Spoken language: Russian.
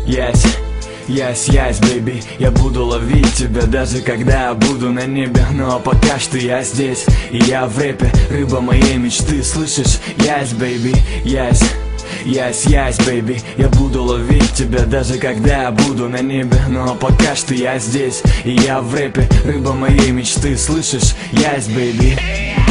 Yes, baby, я буду ловить тебя, даже когда я буду на небе. Но пока что я здесь, и я в рэпе, рыба моей мечты, слышишь? Yes, baby, yes, baby, я буду ловить тебя, даже когда я буду на небе. Но пока что я здесь, и я в рэпе, рыба моей мечты, слышишь? Yes, baby.